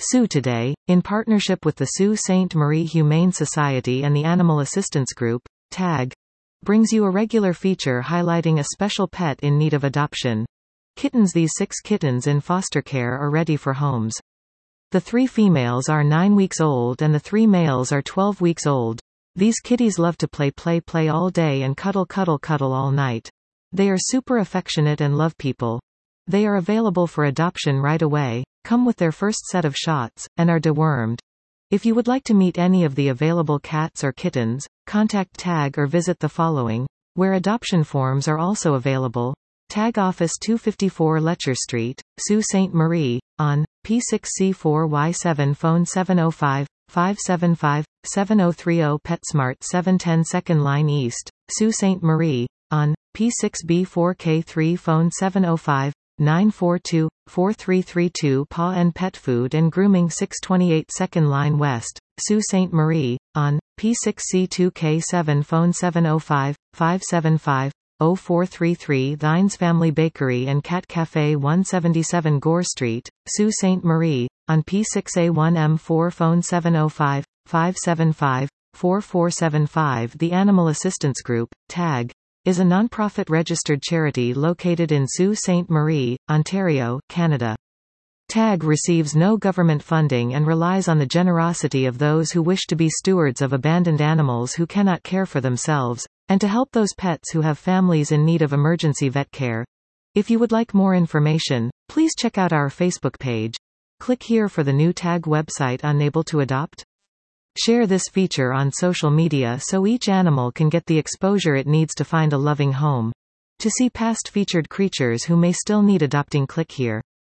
Sue Today, in partnership with the Sault Ste. Marie Humane Society and the Animal Assistance Group, TAG, brings you a regular feature highlighting a special pet in need of adoption. Kittens. These 6 kittens in foster care are ready for homes. The 3 females are 9 weeks old and the 3 males are 12 weeks old. These kitties love to play all day and cuddle all night. They are super affectionate and love people. They are available for adoption right away, come with their first set of shots, and are dewormed. If you would like to meet any of the available cats or kittens, contact TAG or visit the following, where adoption forms are also available. TAG Office 254 Letcher Street, Sault Ste. Marie, on P6C4Y7 phone 705-575-7030 PetSmart 710 2nd Line East, Sault Ste. Marie, on P6B4K3 phone 705-942-4332 Paw and Pet Food and Grooming 628 2nd Line West, Sault Ste. Marie, on P6C2K7 phone 705-575-0433 Thines Family Bakery and Cat Cafe 177 Gore Street, Sault Ste. Marie, on P6A1M4 phone 705-575-4475 The Animal Assistance Group, TAG, is a non-profit registered charity located in Sault Ste. Marie, Ontario, Canada. TAG receives no government funding and relies on the generosity of those who wish to be stewards of abandoned animals who cannot care for themselves, and to help those pets who have families in need of emergency vet care. If you would like more information, please check out our Facebook page. Click here for the new TAG website Unable to Adopt. Share this feature on social media so each animal can get the exposure it needs to find a loving home. To see past featured creatures who may still need adopting, click here.